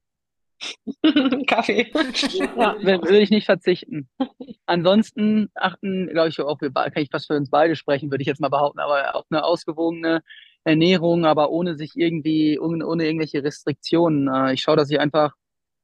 Kaffee. Ja. würde ich nicht verzichten. Ansonsten achten, glaube ich, auch kann ich fast für uns beide sprechen, würde ich jetzt mal behaupten, aber auf eine ausgewogene Ernährung, aber ohne irgendwelche Restriktionen. Ich schaue, dass ich einfach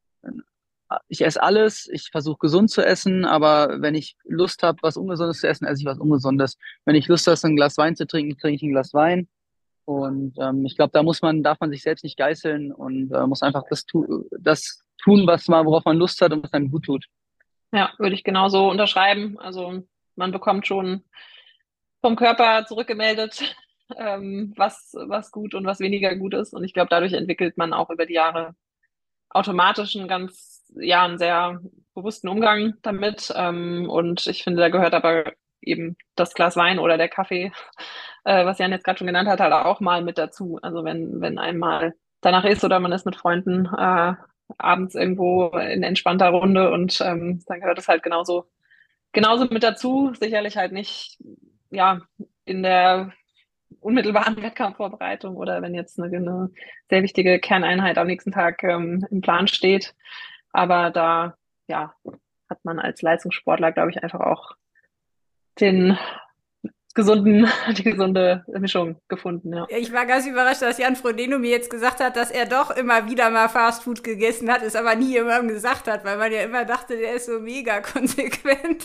ich esse alles, ich versuche gesund zu essen, aber wenn ich Lust habe, was Ungesundes zu essen, esse ich was Ungesundes. Wenn ich Lust habe, ein Glas Wein zu trinken, trinke ich ein Glas Wein. Und ich glaube, darf man sich selbst nicht geißeln und muss einfach das tun, worauf man Lust hat und was einem gut tut. Ja, würde ich genauso unterschreiben. Also man bekommt schon vom Körper zurückgemeldet, was gut und was weniger gut ist. Und ich glaube, dadurch entwickelt man auch über die Jahre automatisch einen sehr bewussten Umgang damit. Und ich finde, da gehört aber eben das Glas Wein oder der Kaffee, was Jan jetzt gerade schon genannt hat, halt auch mal mit dazu. Also wenn einem mal danach ist oder man ist mit Freunden abends irgendwo in entspannter Runde und dann gehört es halt genauso mit dazu. Sicherlich halt nicht, ja, in der unmittelbaren Wettkampfvorbereitung oder wenn jetzt eine sehr wichtige Kerneinheit am nächsten Tag im Plan steht. Aber da, ja, hat man als Leistungssportler, glaube ich, einfach auch den die gesunde Mischung gefunden, ja. Ich war ganz überrascht, dass Jan Frodeno mir jetzt gesagt hat, dass er doch immer wieder mal Fastfood gegessen hat, es aber nie jemandem gesagt hat, weil man ja immer dachte, der ist so mega konsequent.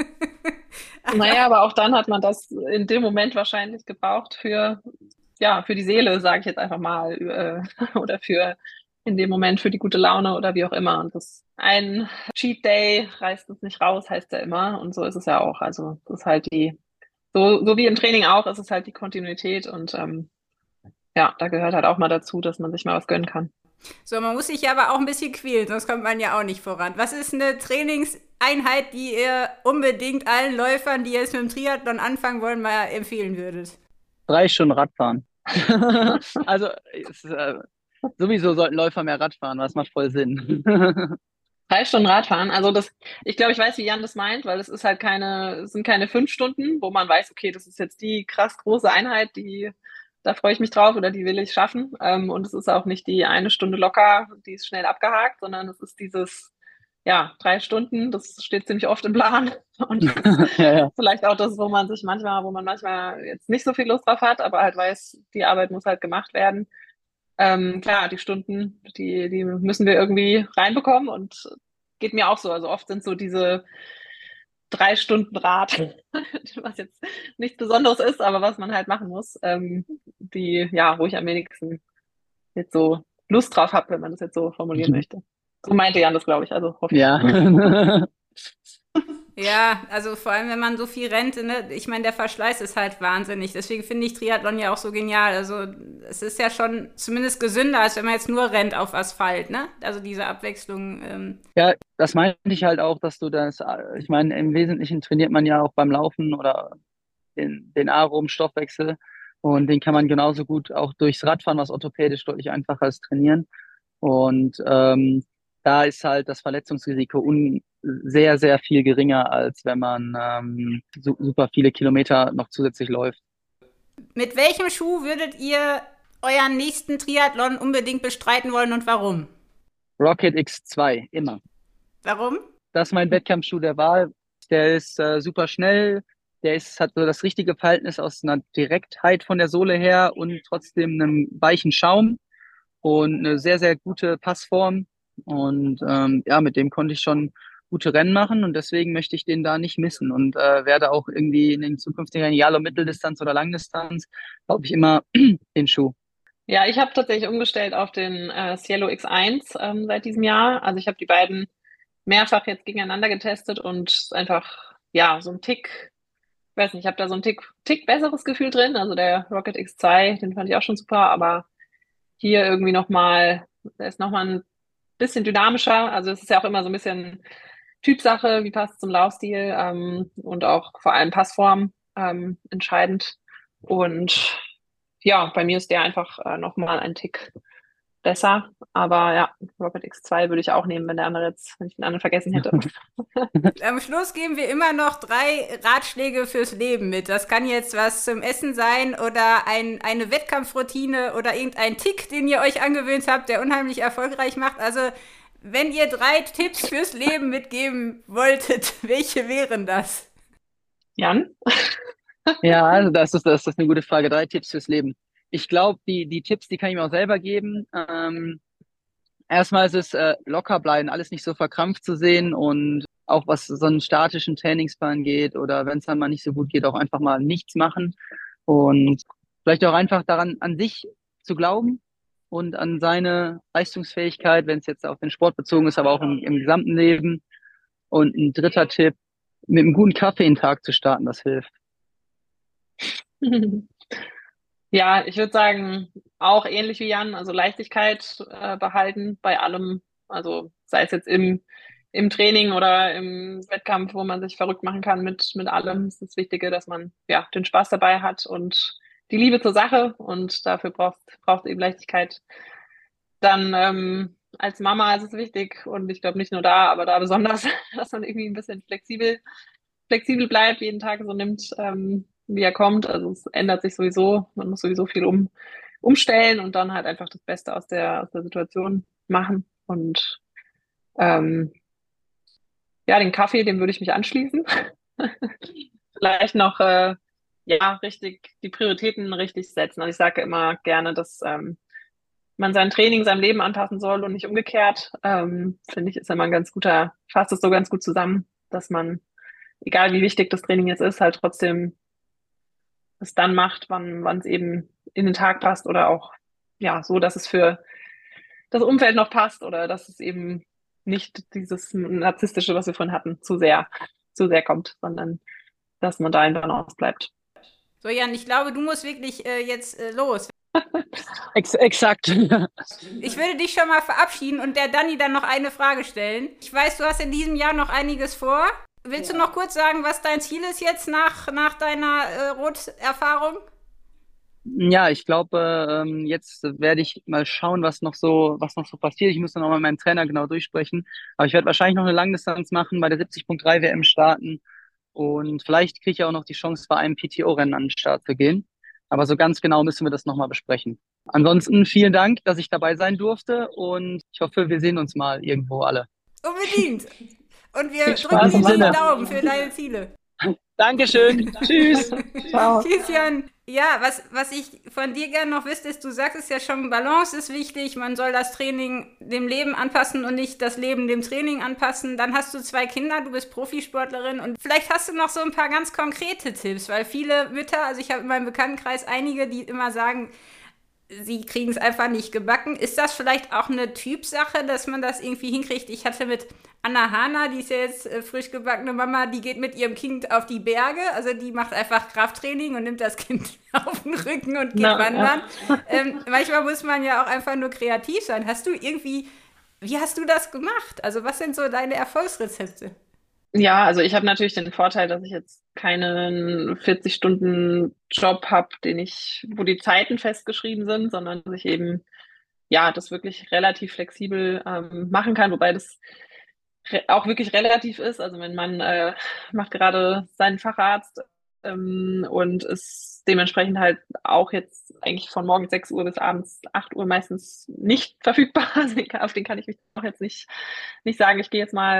Naja, aber auch dann hat man das in dem Moment wahrscheinlich gebraucht für die Seele, sage ich jetzt einfach mal, oder für in dem Moment für die gute Laune oder wie auch immer. Und ein Cheat Day reißt es nicht raus, heißt ja immer. Und so ist es ja auch. Also das ist halt so wie im Training auch, ist es halt die Kontinuität und ja, da gehört halt auch mal dazu, dass man sich mal was gönnen kann. So, man muss sich ja aber auch ein bisschen quälen, sonst kommt man ja auch nicht voran. Was ist eine Trainingseinheit, die ihr unbedingt allen Läufern, die jetzt mit dem Triathlon anfangen wollen, mal empfehlen würdet? 3 Stunden Radfahren. Also sowieso sollten Läufer mehr Radfahren, das macht voll Sinn. 3 Stunden Radfahren, also ich glaube, ich weiß, wie Jan das meint, weil es sind keine 5 Stunden, wo man weiß, okay, das ist jetzt die krass große Einheit, da freue ich mich drauf oder die will ich schaffen. Und es ist auch nicht die 1 Stunde locker, die ist schnell abgehakt, sondern es ist ja, 3 Stunden, das steht ziemlich oft im Plan. Und Ja, ja. vielleicht auch das, wo man manchmal jetzt nicht so viel Lust drauf hat, aber halt weiß, die Arbeit muss halt gemacht werden. Klar, die Stunden, die müssen wir irgendwie reinbekommen und geht mir auch so. Also oft sind so diese 3 Stunden Rad, was jetzt nichts Besonderes ist, aber was man halt machen muss, wo ich am wenigsten jetzt so Lust drauf habe, wenn man das jetzt so formulieren möchte. So meinte Jan das, glaube ich. Also hoffe ich. Ja. Ja, also vor allem, wenn man so viel rennt, ne? Ich meine, der Verschleiß ist halt wahnsinnig. Deswegen finde ich Triathlon ja auch so genial. Also es ist ja schon zumindest gesünder, als wenn man jetzt nur rennt auf Asphalt, ne? Also diese Abwechslung. Ja, das meinte ich halt auch, dass ich meine, im Wesentlichen trainiert man ja auch beim Laufen oder den Aeroben-Stoffwechsel und den kann man genauso gut auch durchs Radfahren, was orthopädisch deutlich einfacher ist, trainieren. Und da ist halt das Verletzungsrisiko sehr, sehr viel geringer, als wenn man super viele Kilometer noch zusätzlich läuft. Mit welchem Schuh würdet ihr euren nächsten Triathlon unbedingt bestreiten wollen und warum? Rocket X2, immer. Warum? Das ist mein Wettkampfschuh der Wahl. Der ist super schnell, hat so das richtige Verhältnis aus einer Direktheit von der Sohle her und trotzdem einem weichen Schaum und eine sehr, sehr gute Passform. Und ja, mit dem konnte ich schon gute Rennen machen und deswegen möchte ich den da nicht missen und werde auch irgendwie in den zukünftigen, egal ob Mitteldistanz oder Langdistanz, glaube ich immer den Schuh. Ja, ich habe tatsächlich umgestellt auf den Cielo X1 seit diesem Jahr. Also ich habe die beiden mehrfach jetzt gegeneinander getestet und es ist einfach, ja, so ein Tick, ich weiß nicht, ich habe da so ein Tick besseres Gefühl drin. Also der Rocket X2, den fand ich auch schon super, aber hier irgendwie der ist nochmal ein bisschen dynamischer. Also es ist ja auch immer so ein bisschen Typsache, wie passt es zum Laufstil und auch vor allem Passform entscheidend. Und ja, bei mir ist der einfach nochmal ein Tick besser. Aber ja, Rocket X2 würde ich auch nehmen, wenn ich den anderen vergessen hätte. Am Schluss geben wir immer noch 3 Ratschläge fürs Leben mit. Das kann jetzt was zum Essen sein oder eine Wettkampfroutine oder irgendein Tick, den ihr euch angewöhnt habt, der unheimlich erfolgreich macht. Also wenn ihr 3 Tipps fürs Leben mitgeben wolltet, welche wären das? Jan? Ja, also das ist eine gute Frage. 3 Tipps fürs Leben. Ich glaube, die Tipps, die kann ich mir auch selber geben. Erstmal ist es locker bleiben, alles nicht so verkrampft zu sehen und auch was so einen statischen Trainingsplan geht oder wenn es dann mal nicht so gut geht, auch einfach mal nichts machen und vielleicht auch einfach daran an sich zu glauben und an seine Leistungsfähigkeit, wenn es jetzt auf den Sport bezogen ist, aber auch im gesamten Leben. Und ein dritter Tipp, mit einem guten Kaffee in den Tag zu starten, das hilft. Ja, ich würde sagen, auch ähnlich wie Jan, also Leichtigkeit behalten bei allem, also sei es jetzt im Training oder im Wettkampf, wo man sich verrückt machen kann mit allem, ist das Wichtige, dass man ja den Spaß dabei hat und die Liebe zur Sache und dafür braucht eben Leichtigkeit. Dann als Mama ist es wichtig und ich glaube nicht nur da, aber da besonders, dass man irgendwie ein bisschen flexibel bleibt, jeden Tag so nimmt, wie er kommt. Also es ändert sich sowieso, man muss sowieso viel umstellen und dann halt einfach das Beste aus der Situation machen. Und ähm, ja, den Kaffee, dem würde ich mich anschließen. Vielleicht noch ja, richtig die Prioritäten richtig setzen. Also ich sage immer gerne, dass man sein Training seinem Leben anpassen soll und nicht umgekehrt. Finde ich, ist immer ein ganz guter, fasst es so ganz gut zusammen, dass man, egal wie wichtig das Training jetzt ist, halt trotzdem es dann macht, wann es eben in den Tag passt oder auch ja so, dass es für das Umfeld noch passt oder dass es eben nicht dieses Narzisstische, was wir vorhin hatten, zu sehr kommt, sondern dass man da in Balance bleibt. So, Jan, ich glaube, du musst wirklich jetzt los. Exakt. Ich würde dich schon mal verabschieden und der Dani dann noch eine Frage stellen. Ich weiß, du hast in diesem Jahr noch einiges vor. Willst du noch kurz sagen, was dein Ziel ist jetzt nach deiner Rot-Erfahrung? Ja, ich glaube, jetzt werde ich mal schauen, was noch so passiert. Ich muss dann auch mal mit meinem Trainer genau durchsprechen. Aber ich werde wahrscheinlich noch eine Langdistanz machen, bei der 70.3 WM starten. Und vielleicht kriege ich auch noch die Chance, bei einem PTO-Rennen an den Start zu gehen. Aber so ganz genau müssen wir das nochmal besprechen. Ansonsten vielen Dank, dass ich dabei sein durfte und ich hoffe, wir sehen uns mal irgendwo alle. Unbedingt. Und wir Viel drücken Spaß im dir die Sinne. Daumen für deine Ziele. Dankeschön. Tschüss. Ciao. Tschüss, Jan. Ja, was ich von dir gerne noch wüsste, ist, du sagst es ja schon, Balance ist wichtig, man soll das Training dem Leben anpassen und nicht das Leben dem Training anpassen. Dann hast du 2 Kinder, du bist Profisportlerin und vielleicht hast du noch so ein paar ganz konkrete Tipps, weil viele Mütter, also ich habe in meinem Bekanntenkreis einige, die immer sagen, sie kriegen es einfach nicht gebacken. Ist das vielleicht auch eine Typsache, dass man das irgendwie hinkriegt? Ich hatte mit Anna Hahner, die ist ja jetzt frisch gebackene Mama, die geht mit ihrem Kind auf die Berge. Also die macht einfach Krafttraining und nimmt das Kind auf den Rücken und geht wandern. Manchmal muss man ja auch einfach nur kreativ sein. Wie hast du das gemacht? Also was sind so deine Erfolgsrezepte? Ja, also ich habe natürlich den Vorteil, dass ich jetzt keinen 40-Stunden-Job habe, wo die Zeiten festgeschrieben sind, sondern dass ich eben ja das wirklich relativ flexibel machen kann, wobei das auch wirklich relativ ist. Also mein Mann macht gerade seinen Facharzt und ist dementsprechend halt auch jetzt eigentlich von morgens 6 Uhr bis abends 8 Uhr meistens nicht verfügbar. Also auf den kann ich mich auch jetzt nicht sagen, ich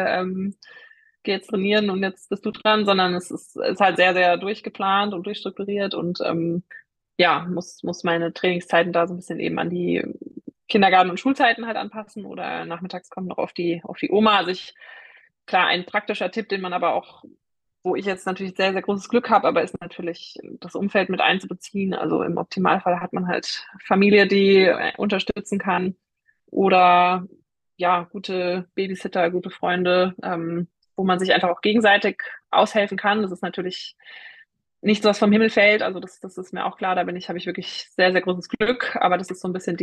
gehe jetzt trainieren und jetzt bist du dran, sondern es ist halt sehr, sehr durchgeplant und durchstrukturiert und ja, muss meine Trainingszeiten da so ein bisschen eben an die Kindergarten- und Schulzeiten halt anpassen oder nachmittags kommt noch auf die Oma. Also klar, ein praktischer Tipp, den man aber auch, wo ich jetzt natürlich sehr, sehr großes Glück habe, aber ist natürlich das Umfeld mit einzubeziehen. Also im Optimalfall hat man halt Familie, die unterstützen kann oder ja, gute Babysitter, gute Freunde, wo man sich einfach auch gegenseitig aushelfen kann. Das ist natürlich nichts, was vom Himmel fällt. Also das ist mir auch klar. Habe ich wirklich sehr, sehr großes Glück. Aber das ist so ein bisschen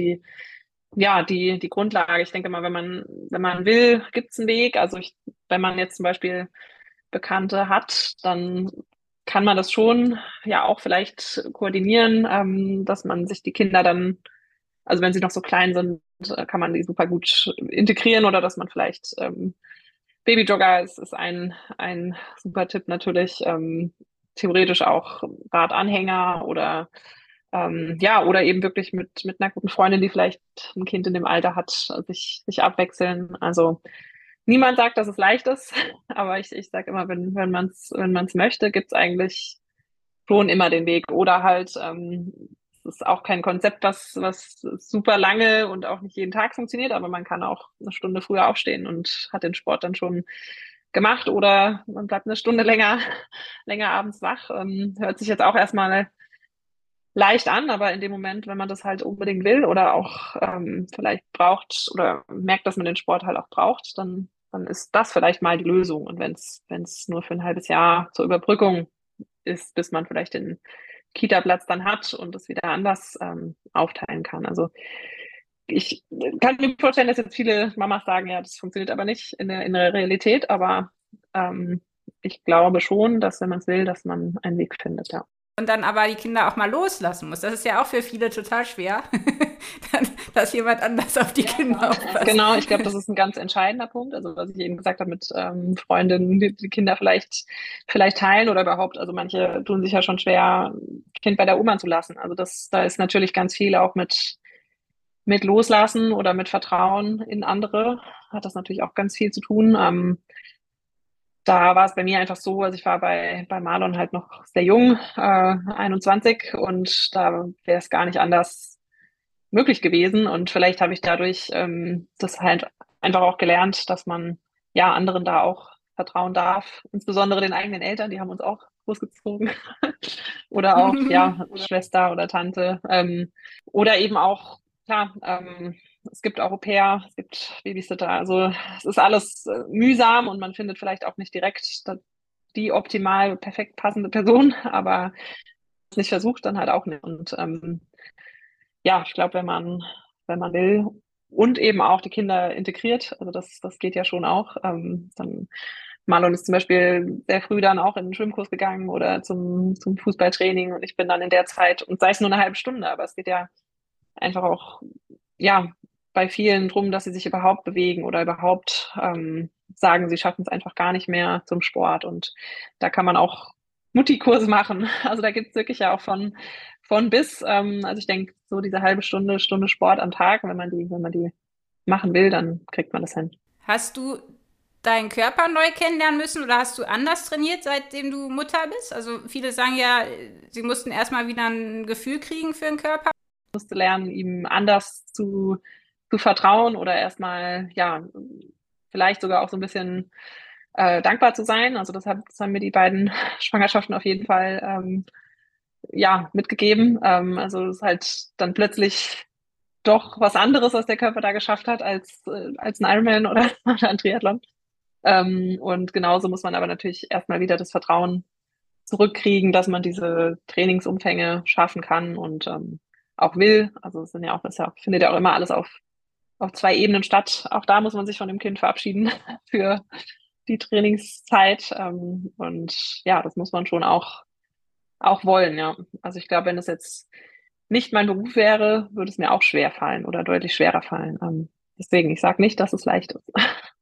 die Grundlage. Ich denke mal, wenn man will, gibt es einen Weg. Also wenn man jetzt zum Beispiel Bekannte hat, dann kann man das schon ja auch vielleicht koordinieren, dass man sich die Kinder dann, also wenn sie noch so klein sind, kann man die super gut integrieren oder dass man vielleicht Babyjogger ist ein super Tipp natürlich. Theoretisch auch Radanhänger oder ja, oder eben wirklich mit einer guten Freundin, die vielleicht ein Kind in dem Alter hat, sich abwechseln. Also niemand sagt, dass es leicht ist, aber ich sage immer, wenn man's möchte, gibt's eigentlich schon immer den Weg. Oder halt, es ist auch kein Konzept, was super lange und auch nicht jeden Tag funktioniert, aber man kann auch eine Stunde früher aufstehen und hat den Sport dann schon gemacht oder man bleibt eine Stunde länger abends wach. Hört sich jetzt auch erstmal leicht an, aber in dem Moment, wenn man das halt unbedingt will oder auch vielleicht braucht oder merkt, dass man den Sport halt auch braucht, dann ist das vielleicht mal die Lösung. Und wenn es nur für ein halbes Jahr zur Überbrückung ist, bis man vielleicht Kita-Platz dann hat und es wieder anders aufteilen kann. Also ich kann mir vorstellen, dass jetzt viele Mamas sagen, ja, das funktioniert aber nicht in der Realität, aber ich glaube schon, dass wenn man es will, dass man einen Weg findet, ja. Und dann aber die Kinder auch mal loslassen muss. Das ist ja auch für viele total schwer, dass jemand anders auf die Kinder aufpasst. Genau, ich glaube, das ist ein ganz entscheidender Punkt. Also was ich eben gesagt habe mit Freundinnen, die Kinder vielleicht teilen oder überhaupt, also manche tun sich ja schon schwer, Kind bei der Oma zu lassen. Also da ist natürlich ganz viel auch mit Loslassen oder mit Vertrauen in andere, hat das natürlich auch ganz viel zu tun. Da war es bei mir einfach so, also ich war bei Marlon halt noch sehr jung, 21, und da wäre es gar nicht anders möglich gewesen. Und vielleicht habe ich dadurch das halt einfach auch gelernt, dass man ja anderen da auch vertrauen darf, insbesondere den eigenen Eltern, die haben uns auch großgezogen. Oder auch, ja, Schwester oder Tante. Oder eben auch, klar, es gibt auch Au-pair, es gibt Babysitter. Also es ist alles mühsam und man findet vielleicht auch nicht direkt die optimal perfekt passende Person, aber es nicht versucht, dann halt auch nicht. Und ja, ich glaube, wenn man will und eben auch die Kinder integriert, also das geht ja schon auch. Dann Marlon ist zum Beispiel sehr früh dann auch in den Schwimmkurs gegangen oder zum Fußballtraining, und ich bin dann in der Zeit, und sei es nur eine halbe Stunde, aber es geht ja einfach auch, ja, bei vielen drum, dass sie sich überhaupt bewegen oder überhaupt sagen, sie schaffen es einfach gar nicht mehr zum Sport. Und da kann man auch Mutti-Kurse machen. Also da gibt es wirklich ja auch von bis. Also ich denke, so diese halbe Stunde Sport am Tag, wenn man die machen will, dann kriegt man das hin. Hast du deinen Körper neu kennenlernen müssen oder hast du anders trainiert, seitdem du Mutter bist? Also viele sagen ja, sie mussten erstmal wieder ein Gefühl kriegen für den Körper. Ich musste lernen, ihm anders zu vertrauen oder erstmal, ja, vielleicht sogar auch so ein bisschen dankbar zu sein. Also das haben mir die beiden Schwangerschaften auf jeden Fall ja, mitgegeben. Also es ist halt dann plötzlich doch was anderes, was der Körper da geschafft hat, als ein Ironman oder ein Triathlon. Und genauso muss man aber natürlich erstmal wieder das Vertrauen zurückkriegen, dass man diese Trainingsumfänge schaffen kann und auch will. Also es sind ja auch, findet ja auch immer alles auf zwei Ebenen statt. Auch da muss man sich von dem Kind verabschieden für die Trainingszeit. Und ja, das muss man schon auch wollen, ja. Also ich glaube, wenn es jetzt nicht mein Beruf wäre, würde es mir auch schwer fallen oder deutlich schwerer fallen. Deswegen, ich sage nicht, dass es leicht ist.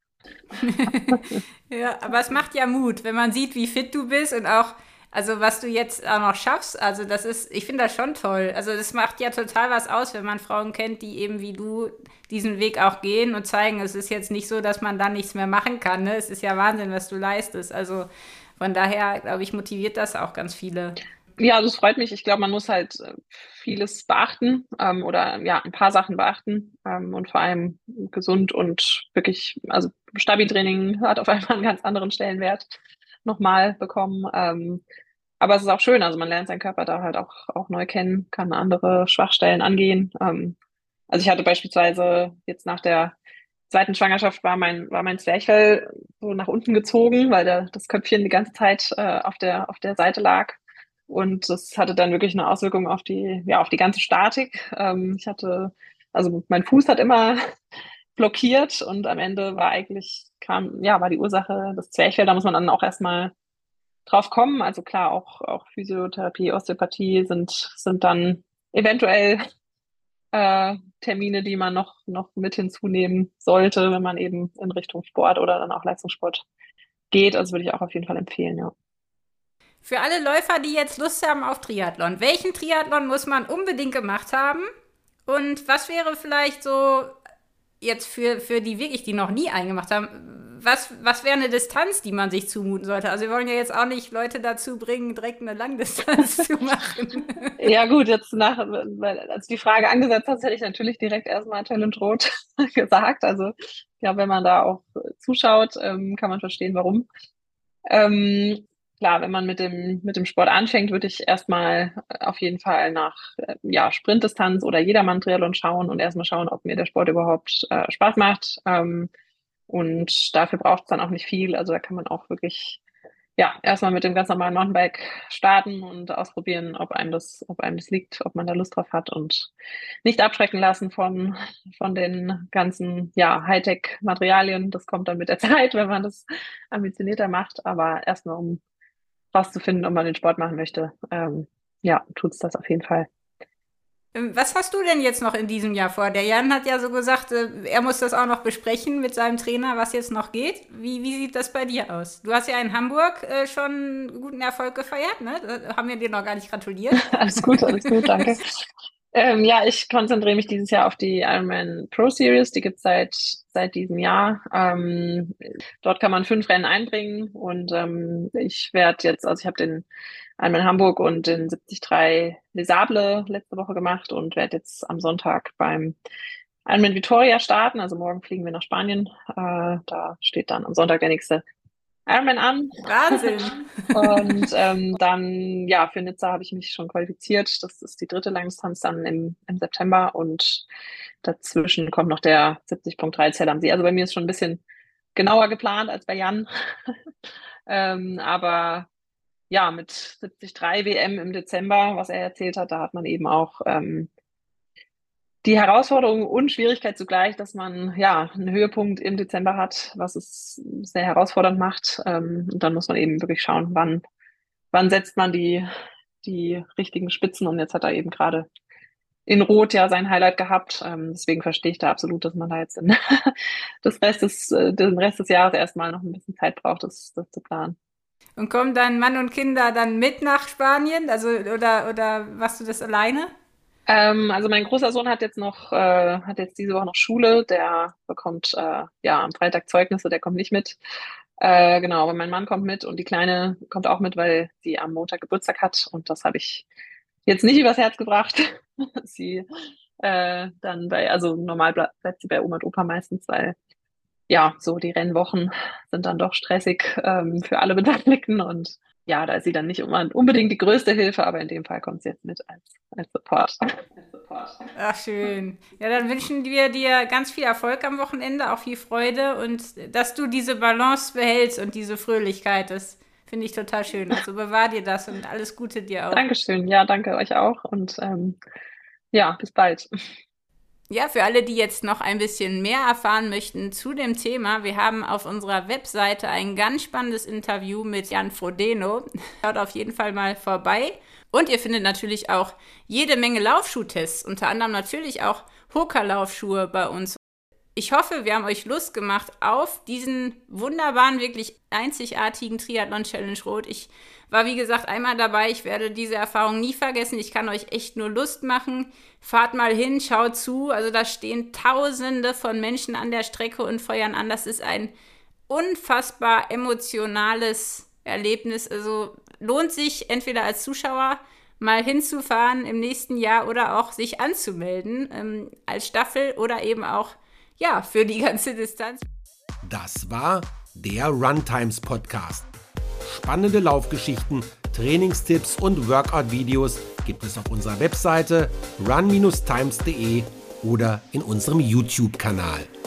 Ja, aber es macht ja Mut, wenn man sieht, wie fit du bist und auch, also was du jetzt auch noch schaffst. Also das ist, ich finde das schon toll. Also das macht ja total was aus, wenn man Frauen kennt, die eben wie du diesen Weg auch gehen und zeigen, es ist jetzt nicht so, dass man dann nichts mehr machen kann. Ne? Es ist ja Wahnsinn, was du leistest. Also von daher, glaube ich, motiviert das auch ganz viele. Ja, also es freut mich. Ich glaube, man muss halt vieles beachten oder ja, ein paar Sachen beachten und vor allem gesund und wirklich, also Stabi-Training hat auf einmal einen ganz anderen Stellenwert nochmal bekommen. Aber es ist auch schön, also man lernt seinen Körper da halt auch neu kennen, kann andere Schwachstellen angehen. Also ich hatte beispielsweise jetzt nach der zweiten Schwangerschaft war mein Zwerchfell so nach unten gezogen, weil das Köpfchen die ganze Zeit auf der Seite lag. Und das hatte dann wirklich eine Auswirkung auf die ganze Statik. Also mein Fuß hat immer blockiert und am Ende war die Ursache das Zwerchfell. Da muss man dann auch erstmal drauf kommen. Also klar, auch Physiotherapie, Osteopathie sind dann eventuell Termine, die man noch mit hinzunehmen sollte, wenn man eben in Richtung Sport oder dann auch Leistungssport geht. Also würde ich auch auf jeden Fall empfehlen, ja. Für alle Läufer, die jetzt Lust haben auf Triathlon, welchen Triathlon muss man unbedingt gemacht haben? Und was wäre vielleicht so jetzt für die wirklich, die noch nie eingemacht haben, was wäre eine Distanz, die man sich zumuten sollte? Also wir wollen ja jetzt auch nicht Leute dazu bringen, direkt eine Langdistanz zu machen. Ja gut, als du die Frage angesetzt hast, hätte ich natürlich direkt erstmal Challenge Rot gesagt. Also ja, wenn man da auch zuschaut, kann man verstehen, warum. Klar, wenn man mit dem Sport anfängt, würde ich erstmal auf jeden Fall nach Sprintdistanz oder Jedermann-Triathlon schauen und erstmal schauen, ob mir der Sport überhaupt Spaß macht. Und dafür braucht es dann auch nicht viel. Also da kann man auch wirklich ja, erstmal mit dem ganz normalen Mountainbike starten und ausprobieren, ob einem das liegt, ob man da Lust drauf hat und nicht abschrecken lassen von den ganzen, ja, Hightech-Materialien. Das kommt dann mit der Zeit, wenn man das ambitionierter macht. Aber erstmal, um rauszufinden, ob man den Sport machen möchte, ja, tut's das auf jeden Fall. Was hast du denn jetzt noch in diesem Jahr vor? Der Jan hat ja so gesagt, er muss das auch noch besprechen mit seinem Trainer, was jetzt noch geht. Wie sieht das bei dir aus? Du hast ja in Hamburg schon guten Erfolg gefeiert, ne? Da haben wir dir noch gar nicht gratuliert. Alles gut, danke. Ja, ich konzentriere mich dieses Jahr auf die Ironman Pro Series. Die gibt's seit diesem Jahr. Dort kann man 5 Rennen einbringen und ich werde jetzt, also ich habe den Ironman Hamburg und den 73 Les Sables letzte Woche gemacht und werde jetzt am Sonntag beim Ironman Vitoria starten. Also morgen fliegen wir nach Spanien. Da steht dann am Sonntag der nächste Ironman an. Wahnsinn! Und dann, ja, für Nizza habe ich mich schon qualifiziert. Das ist die 3. Langdistanz dann im September und dazwischen kommt noch der 70.3 Zell am See. Also bei mir ist schon ein bisschen genauer geplant als bei Jan. Aber ja, mit 73 WM im Dezember, was er erzählt hat, da hat man eben auch die Herausforderung und Schwierigkeit zugleich, dass man ja einen Höhepunkt im Dezember hat, was es sehr herausfordernd macht. Und dann muss man eben wirklich schauen, wann setzt man die richtigen Spitzen. Und jetzt hat er eben gerade in Rot ja sein Highlight gehabt. Deswegen verstehe ich da absolut, dass man da jetzt den Rest des Jahres erstmal noch ein bisschen Zeit braucht, das zu planen. Und kommen dann Mann und Kinder dann mit nach Spanien? Also, oder machst du das alleine? Also mein großer Sohn hat jetzt diese Woche noch Schule, der bekommt ja am Freitag Zeugnisse, der kommt nicht mit. Genau, aber mein Mann kommt mit und die Kleine kommt auch mit, weil sie am Montag Geburtstag hat und das habe ich jetzt nicht übers Herz gebracht. Sie also normal bleibt sie bei Oma und Opa meistens, weil ja, so die Rennwochen sind dann doch stressig für alle Beteiligten und ja, da ist sie dann nicht unbedingt die größte Hilfe, aber in dem Fall kommt sie jetzt mit als Support. Ach, schön. Ja, dann wünschen wir dir ganz viel Erfolg am Wochenende, auch viel Freude und dass du diese Balance behältst und diese Fröhlichkeit. Das finde ich total schön. Also bewahr dir das und alles Gute dir auch. Dankeschön. Ja, danke euch auch und ja, bis bald. Ja, für alle, die jetzt noch ein bisschen mehr erfahren möchten zu dem Thema, wir haben auf unserer Webseite ein ganz spannendes Interview mit Jan Frodeno. Schaut auf jeden Fall mal vorbei. Und ihr findet natürlich auch jede Menge Laufschuhtests, unter anderem natürlich auch Hoka-Laufschuhe bei uns. Ich hoffe, wir haben euch Lust gemacht auf diesen wunderbaren, wirklich einzigartigen Triathlon Challenge Rot. Ich war, wie gesagt, einmal dabei. Ich werde diese Erfahrung nie vergessen. Ich kann euch echt nur Lust machen. Fahrt mal hin, schaut zu. Also da stehen Tausende von Menschen an der Strecke und feuern an. Das ist ein unfassbar emotionales Erlebnis. Also lohnt sich entweder als Zuschauer mal hinzufahren im nächsten Jahr oder auch sich anzumelden als Staffel oder eben auch ja, für die ganze Distanz. Das war der Runtimes Podcast. Spannende Laufgeschichten, Trainingstipps und Workout-Videos gibt es auf unserer Webseite run-times.de oder in unserem YouTube-Kanal.